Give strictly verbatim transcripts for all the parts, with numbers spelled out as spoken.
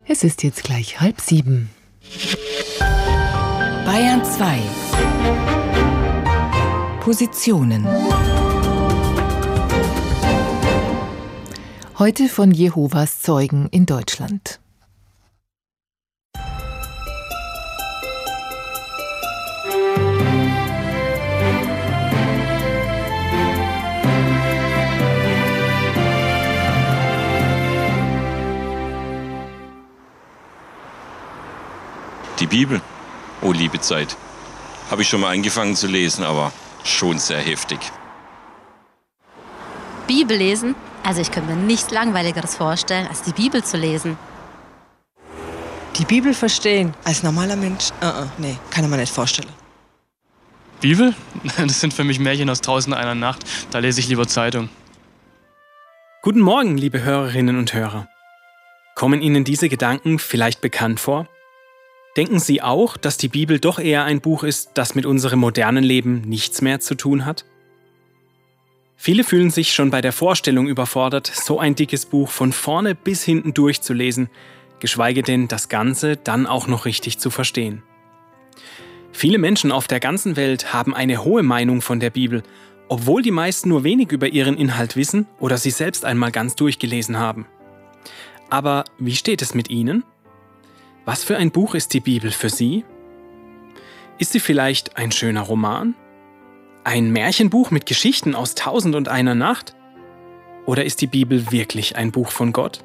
Es ist jetzt gleich halb sieben. Bayern zwei. Positionen. Heute von Jehovas Zeugen in Deutschland. Die Bibel, oh liebe Zeit, habe ich schon mal angefangen zu lesen, aber schon sehr heftig. Bibel lesen? Also ich könnte mir nichts Langweiligeres vorstellen, als die Bibel zu lesen. Die Bibel verstehen als normaler Mensch? Uh -uh, nee, kann ich mir nicht vorstellen. Bibel? Das sind für mich Märchen aus Tausend einer Nacht. Da lese ich lieber Zeitung. Guten Morgen, liebe Hörerinnen und Hörer. Kommen Ihnen diese Gedanken vielleicht bekannt vor? Denken Sie auch, dass die Bibel doch eher ein Buch ist, das mit unserem modernen Leben nichts mehr zu tun hat? Viele fühlen sich schon bei der Vorstellung überfordert, so ein dickes Buch von vorne bis hinten durchzulesen, geschweige denn das Ganze dann auch noch richtig zu verstehen. Viele Menschen auf der ganzen Welt haben eine hohe Meinung von der Bibel, obwohl die meisten nur wenig über ihren Inhalt wissen oder sie selbst einmal ganz durchgelesen haben. Aber wie steht es mit Ihnen? Was für ein Buch ist die Bibel für Sie? Ist sie vielleicht ein schöner Roman? Ein Märchenbuch mit Geschichten aus Tausend und einer Nacht? Oder ist die Bibel wirklich ein Buch von Gott?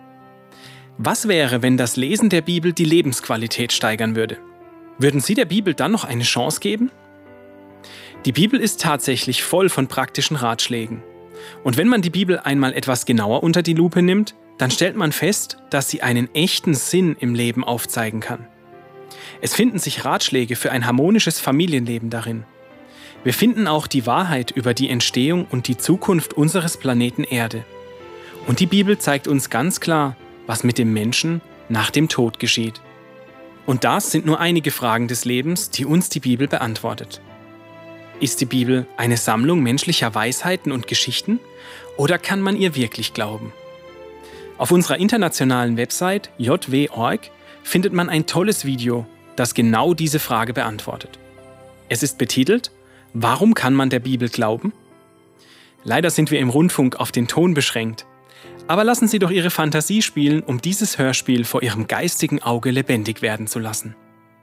Was wäre, wenn das Lesen der Bibel die Lebensqualität steigern würde? Würden Sie der Bibel dann noch eine Chance geben? Die Bibel ist tatsächlich voll von praktischen Ratschlägen. Und wenn man die Bibel einmal etwas genauer unter die Lupe nimmt, dann stellt man fest, dass sie einen echten Sinn im Leben aufzeigen kann. Es finden sich Ratschläge für ein harmonisches Familienleben darin. Wir finden auch die Wahrheit über die Entstehung und die Zukunft unseres Planeten Erde. Und die Bibel zeigt uns ganz klar, was mit dem Menschen nach dem Tod geschieht. Und das sind nur einige Fragen des Lebens, die uns die Bibel beantwortet. Ist die Bibel eine Sammlung menschlicher Weisheiten und Geschichten oder kann man ihr wirklich glauben? Auf unserer internationalen Website j w punkt org findet man ein tolles Video, das genau diese Frage beantwortet. Es ist betitelt »Warum kann man der Bibel glauben?« Leider sind wir im Rundfunk auf den Ton beschränkt. Aber lassen Sie doch Ihre Fantasie spielen, um dieses Hörspiel vor Ihrem geistigen Auge lebendig werden zu lassen.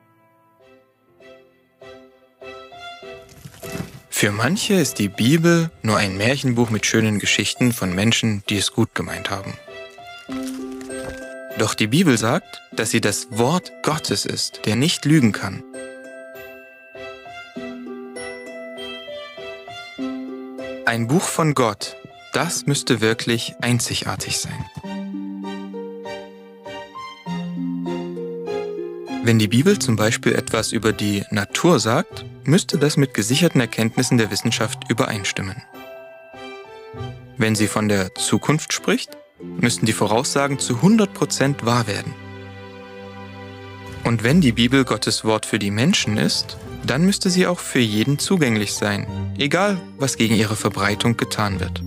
Für manche ist die Bibel nur ein Märchenbuch mit schönen Geschichten von Menschen, die es gut gemeint haben. Doch die Bibel sagt, dass sie das Wort Gottes ist, der nicht lügen kann. Ein Buch von Gott, das müsste wirklich einzigartig sein. Wenn die Bibel zum Beispiel etwas über die Natur sagt, müsste das mit gesicherten Erkenntnissen der Wissenschaft übereinstimmen. Wenn sie von der Zukunft spricht, müssten die Voraussagen zu hundert Prozent wahr werden. Und wenn die Bibel Gottes Wort für die Menschen ist, dann müsste sie auch für jeden zugänglich sein, egal was gegen ihre Verbreitung getan wird.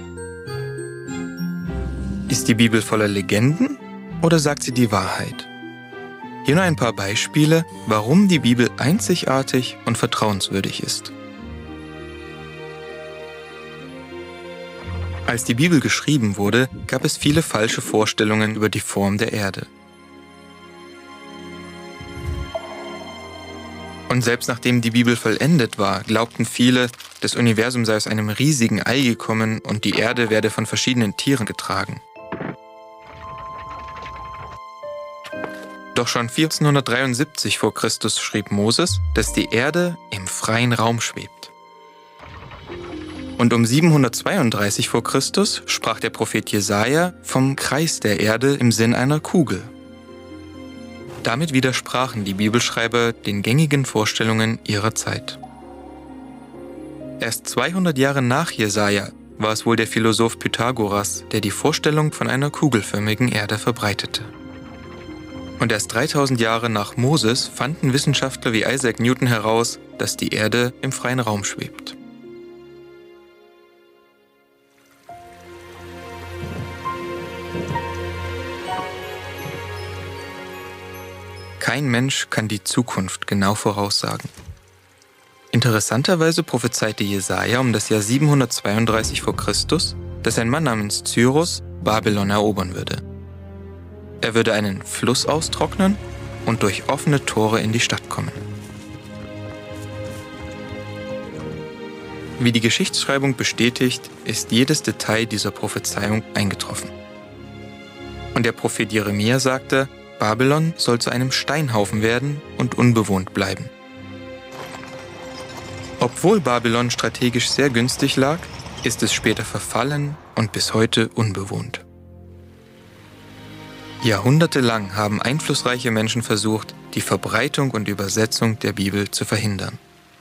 Ist die Bibel voller Legenden oder sagt sie die Wahrheit? Hier nur ein paar Beispiele, warum die Bibel einzigartig und vertrauenswürdig ist. Als die Bibel geschrieben wurde, gab es viele falsche Vorstellungen über die Form der Erde. Und selbst nachdem die Bibel vollendet war, glaubten viele, das Universum sei aus einem riesigen Ei gekommen und die Erde werde von verschiedenen Tieren getragen. Doch schon vierzehnhundertdreiundsiebzig vor Christus schrieb Moses, dass die Erde im freien Raum schwebt. Und um siebenhundertzweiunddreißig vor Christus sprach der Prophet Jesaja vom Kreis der Erde im Sinn einer Kugel. Damit widersprachen die Bibelschreiber den gängigen Vorstellungen ihrer Zeit. Erst zweihundert Jahre nach Jesaja war es wohl der Philosoph Pythagoras, der die Vorstellung von einer kugelförmigen Erde verbreitete. Und erst dreitausend Jahre nach Moses fanden Wissenschaftler wie Isaac Newton heraus, dass die Erde im freien Raum schwebt. Kein Mensch kann die Zukunft genau voraussagen. Interessanterweise prophezeite Jesaja um das Jahr siebenhundertzweiunddreißig vor Christus, dass ein Mann namens Cyrus Babylon erobern würde. Er würde einen Fluss austrocknen und durch offene Tore in die Stadt kommen. Wie die Geschichtsschreibung bestätigt, ist jedes Detail dieser Prophezeiung eingetroffen. Und der Prophet Jeremia sagte, Babylon soll zu einem Steinhaufen werden und unbewohnt bleiben. Obwohl Babylon strategisch sehr günstig lag, ist es später verfallen und bis heute unbewohnt. Jahrhundertelang haben einflussreiche Menschen versucht, die Verbreitung und Übersetzung der Bibel zu verhindern.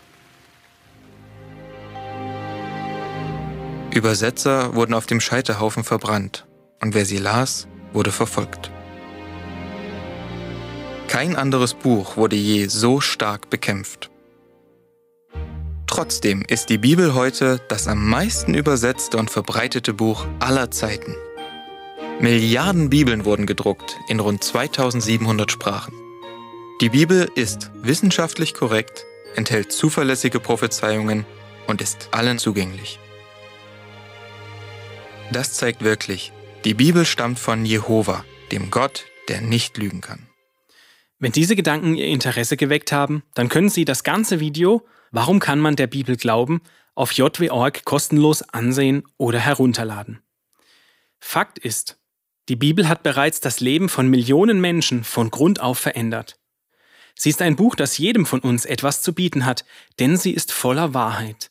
Übersetzer wurden auf dem Scheiterhaufen verbrannt und wer sie las, wurde verfolgt. Kein anderes Buch wurde je so stark bekämpft. Trotzdem ist die Bibel heute das am meisten übersetzte und verbreitete Buch aller Zeiten. Milliarden Bibeln wurden gedruckt in rund zweitausendsiebenhundert Sprachen. Die Bibel ist wissenschaftlich korrekt, enthält zuverlässige Prophezeiungen und ist allen zugänglich. Das zeigt wirklich, die Bibel stammt von Jehova, dem Gott, der nicht lügen kann. Wenn diese Gedanken Ihr Interesse geweckt haben, dann können Sie das ganze Video Warum kann man der Bibel glauben? Auf j w punkt org kostenlos ansehen oder herunterladen. Fakt ist, die Bibel hat bereits das Leben von Millionen Menschen von Grund auf verändert. Sie ist ein Buch, das jedem von uns etwas zu bieten hat, denn sie ist voller Wahrheit.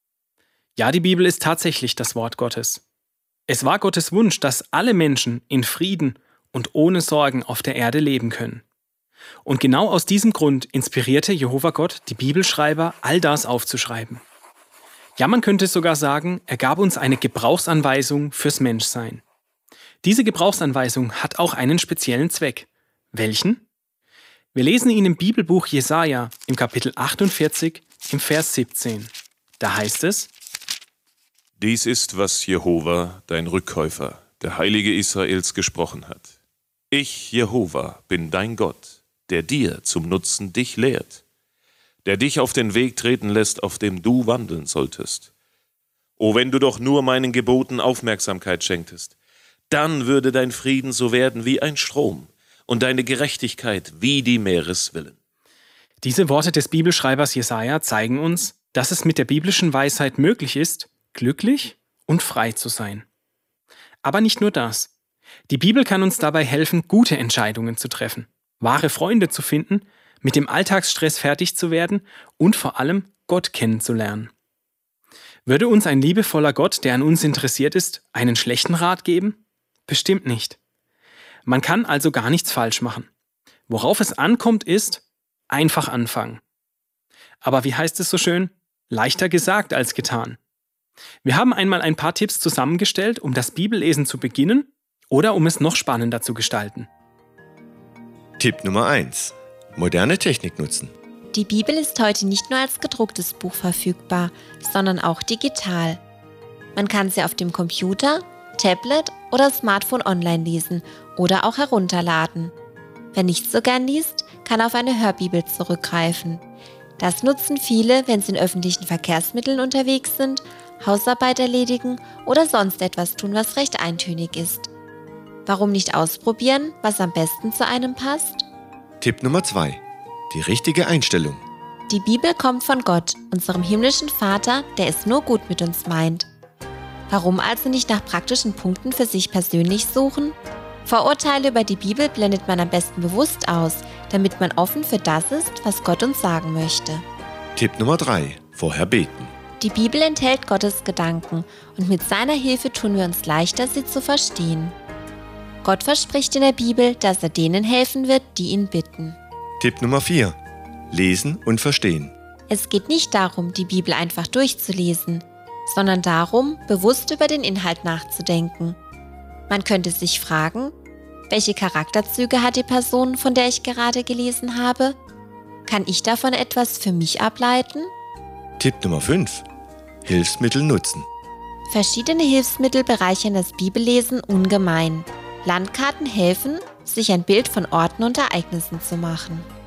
Ja, die Bibel ist tatsächlich das Wort Gottes. Es war Gottes Wunsch, dass alle Menschen in Frieden und ohne Sorgen auf der Erde leben können. Und genau aus diesem Grund inspirierte Jehova Gott die Bibelschreiber, all das aufzuschreiben. Ja, man könnte sogar sagen, er gab uns eine Gebrauchsanweisung fürs Menschsein. Diese Gebrauchsanweisung hat auch einen speziellen Zweck. Welchen? Wir lesen ihn im Bibelbuch Jesaja im Kapitel achtundvierzig im Vers siebzehn. Da heißt es: Dies ist, was Jehova, dein Rückkäufer, der Heilige Israels, gesprochen hat. Ich, Jehova, bin dein Gott, der dir zum Nutzen dich lehrt, der dich auf den Weg treten lässt, auf dem du wandeln solltest. O, wenn du doch nur meinen Geboten Aufmerksamkeit schenktest, dann würde dein Frieden so werden wie ein Strom und deine Gerechtigkeit wie die Meereswellen. Diese Worte des Bibelschreibers Jesaja zeigen uns, dass es mit der biblischen Weisheit möglich ist, glücklich und frei zu sein. Aber nicht nur das. Die Bibel kann uns dabei helfen, gute Entscheidungen zu treffen, wahre Freunde zu finden, mit dem Alltagsstress fertig zu werden und vor allem Gott kennenzulernen. Würde uns ein liebevoller Gott, der an uns interessiert ist, einen schlechten Rat geben? Bestimmt nicht. Man kann also gar nichts falsch machen. Worauf es ankommt, ist einfach anfangen. Aber wie heißt es so schön? Leichter gesagt als getan. Wir haben einmal ein paar Tipps zusammengestellt, um das Bibellesen zu beginnen oder um es noch spannender zu gestalten. Tipp Nummer eins. Moderne Technik nutzen. Die Bibel ist heute nicht nur als gedrucktes Buch verfügbar, sondern auch digital. Man kann sie auf dem Computer, Tablet oder Smartphone online lesen oder auch herunterladen. Wer nicht so gern liest, kann auf eine Hörbibel zurückgreifen. Das nutzen viele, wenn sie in öffentlichen Verkehrsmitteln unterwegs sind, Hausarbeit erledigen oder sonst etwas tun, was recht eintönig ist. Warum nicht ausprobieren, was am besten zu einem passt? Tipp Nummer zwei. Die richtige Einstellung. Die Bibel kommt von Gott, unserem himmlischen Vater, der es nur gut mit uns meint. Warum also nicht nach praktischen Punkten für sich persönlich suchen? Vorurteile über die Bibel blendet man am besten bewusst aus, damit man offen für das ist, was Gott uns sagen möchte. Tipp Nummer drei. Vorher beten. Die Bibel enthält Gottes Gedanken und mit seiner Hilfe tun wir uns leichter, sie zu verstehen. Gott verspricht in der Bibel, dass er denen helfen wird, die ihn bitten. Tipp Nummer vier. Lesen und verstehen. Es geht nicht darum, die Bibel einfach durchzulesen, sondern darum, bewusst über den Inhalt nachzudenken. Man könnte sich fragen, welche Charakterzüge hat die Person, von der ich gerade gelesen habe? Kann ich davon etwas für mich ableiten? Tipp Nummer fünf. Hilfsmittel nutzen. Verschiedene Hilfsmittel bereichern das Bibellesen ungemein. Landkarten helfen, sich ein Bild von Orten und Ereignissen zu machen.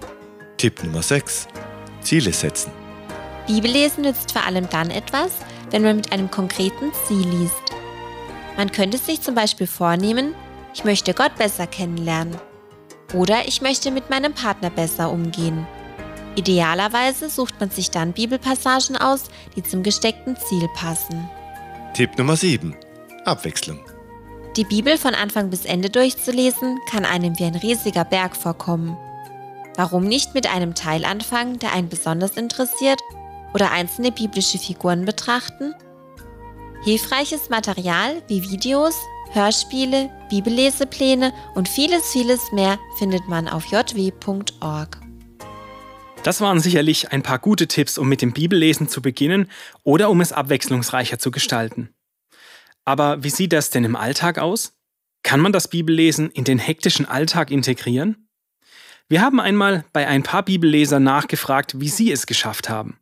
Tipp Nummer sechs. Ziele setzen. Bibellesen nützt vor allem dann etwas, wenn man mit einem konkreten Ziel liest. Man könnte sich zum Beispiel vornehmen, ich möchte Gott besser kennenlernen. Oder ich möchte mit meinem Partner besser umgehen. Idealerweise sucht man sich dann Bibelpassagen aus, die zum gesteckten Ziel passen. Tipp Nummer sieben. Abwechslung. Die Bibel von Anfang bis Ende durchzulesen, kann einem wie ein riesiger Berg vorkommen. Warum nicht mit einem Teil anfangen, der einen besonders interessiert, oder einzelne biblische Figuren betrachten? Hilfreiches Material wie Videos, Hörspiele, Bibellesepläne und vieles, vieles mehr findet man auf j w punkt org. Das waren sicherlich ein paar gute Tipps, um mit dem Bibellesen zu beginnen oder um es abwechslungsreicher zu gestalten. Aber wie sieht das denn im Alltag aus? Kann man das Bibellesen in den hektischen Alltag integrieren? Wir haben einmal bei ein paar Bibellesern nachgefragt, wie sie es geschafft haben.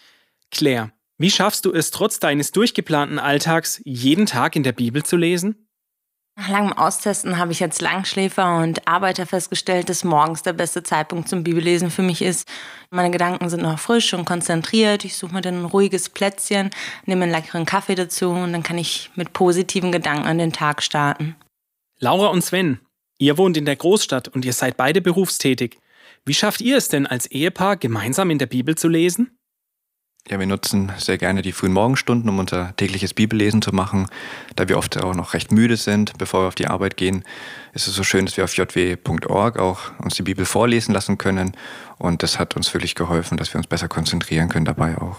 Claire, wie schaffst du es, trotz deines durchgeplanten Alltags jeden Tag in der Bibel zu lesen? Nach langem Austesten habe ich als Langschläfer und Arbeiter festgestellt, dass morgens der beste Zeitpunkt zum Bibellesen für mich ist. Meine Gedanken sind noch frisch und konzentriert. Ich suche mir dann ein ruhiges Plätzchen, nehme einen leckeren Kaffee dazu und dann kann ich mit positiven Gedanken an den Tag starten. Laura und Sven, ihr wohnt in der Großstadt und ihr seid beide berufstätig. Wie schafft ihr es denn als Ehepaar, gemeinsam in der Bibel zu lesen? Ja, wir nutzen sehr gerne die frühen Morgenstunden, um unser tägliches Bibellesen zu machen. Da wir oft auch noch recht müde sind, bevor wir auf die Arbeit gehen, ist es so schön, dass wir auf j w punkt org auch uns die Bibel vorlesen lassen können. Und das hat uns wirklich geholfen, dass wir uns besser konzentrieren können dabei auch.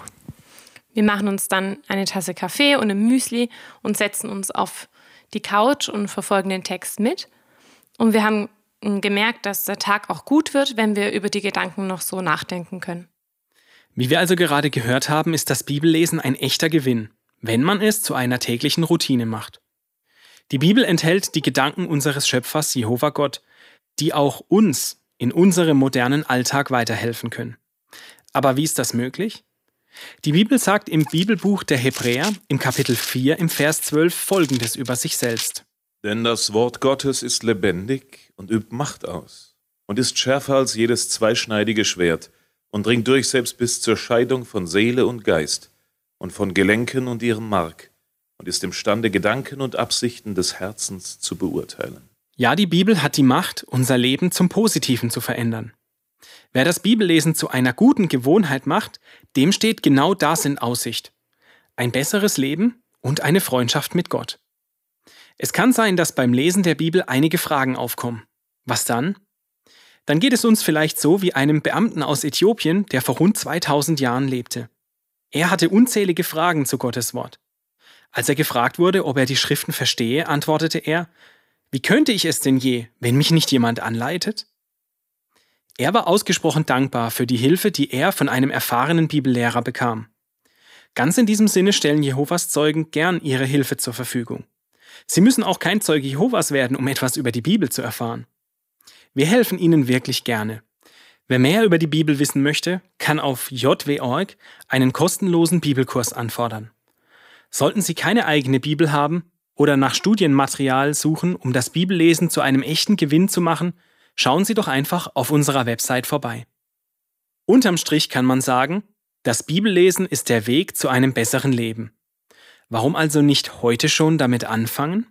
Wir machen uns dann eine Tasse Kaffee und ein Müsli und setzen uns auf die Couch und verfolgen den Text mit. Und wir haben gemerkt, dass der Tag auch gut wird, wenn wir über die Gedanken noch so nachdenken können. Wie wir also gerade gehört haben, ist das Bibellesen ein echter Gewinn, wenn man es zu einer täglichen Routine macht. Die Bibel enthält die Gedanken unseres Schöpfers Jehova Gott, die auch uns in unserem modernen Alltag weiterhelfen können. Aber wie ist das möglich? Die Bibel sagt im Bibelbuch der Hebräer im Kapitel vier im Vers zwölf Folgendes über sich selbst. Denn das Wort Gottes ist lebendig und übt Macht aus und ist schärfer als jedes zweischneidige Schwert und dringt durch selbst bis zur Scheidung von Seele und Geist und von Gelenken und ihrem Mark und ist imstande, Gedanken und Absichten des Herzens zu beurteilen. Ja, die Bibel hat die Macht, unser Leben zum Positiven zu verändern. Wer das Bibellesen zu einer guten Gewohnheit macht, dem steht genau das in Aussicht. Ein besseres Leben und eine Freundschaft mit Gott. Es kann sein, dass beim Lesen der Bibel einige Fragen aufkommen. Was dann? Dann geht es uns vielleicht so wie einem Beamten aus Äthiopien, der vor rund zweitausend Jahren lebte. Er hatte unzählige Fragen zu Gottes Wort. Als er gefragt wurde, ob er die Schriften verstehe, antwortete er, wie könnte ich es denn je, wenn mich nicht jemand anleitet? Er war ausgesprochen dankbar für die Hilfe, die er von einem erfahrenen Bibellehrer bekam. Ganz in diesem Sinne stellen Jehovas Zeugen gern ihre Hilfe zur Verfügung. Sie müssen auch kein Zeuge Jehovas werden, um etwas über die Bibel zu erfahren. Wir helfen Ihnen wirklich gerne. Wer mehr über die Bibel wissen möchte, kann auf j w punkt org einen kostenlosen Bibelkurs anfordern. Sollten Sie keine eigene Bibel haben oder nach Studienmaterial suchen, um das Bibellesen zu einem echten Gewinn zu machen, schauen Sie doch einfach auf unserer Website vorbei. Unterm Strich kann man sagen, das Bibellesen ist der Weg zu einem besseren Leben. Warum also nicht heute schon damit anfangen?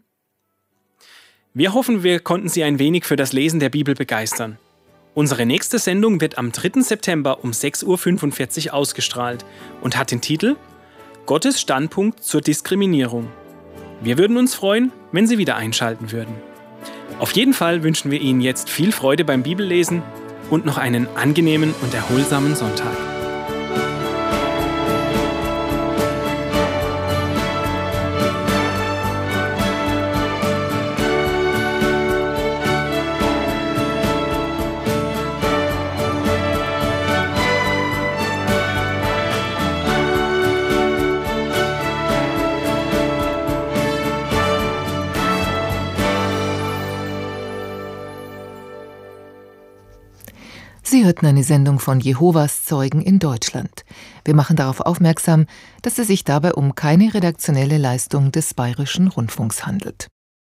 Wir hoffen, wir konnten Sie ein wenig für das Lesen der Bibel begeistern. Unsere nächste Sendung wird am dritten September um sechs Uhr fünfundvierzig ausgestrahlt und hat den Titel Gottes Standpunkt zur Diskriminierung. Wir würden uns freuen, wenn Sie wieder einschalten würden. Auf jeden Fall wünschen wir Ihnen jetzt viel Freude beim Bibellesen und noch einen angenehmen und erholsamen Sonntag. Sie hörten eine Sendung von Jehovas Zeugen in Deutschland. Wir machen darauf aufmerksam, dass es sich dabei um keine redaktionelle Leistung des Bayerischen Rundfunks handelt.